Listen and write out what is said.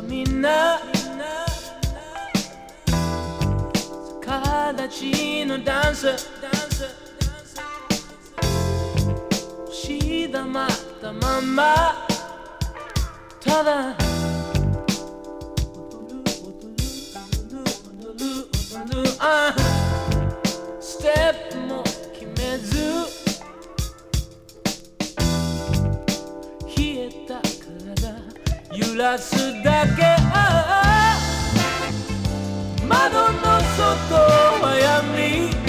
みんな形のダンスしだまったまんまただステップも決めず冷えた体揺らすだけ窓の外は闇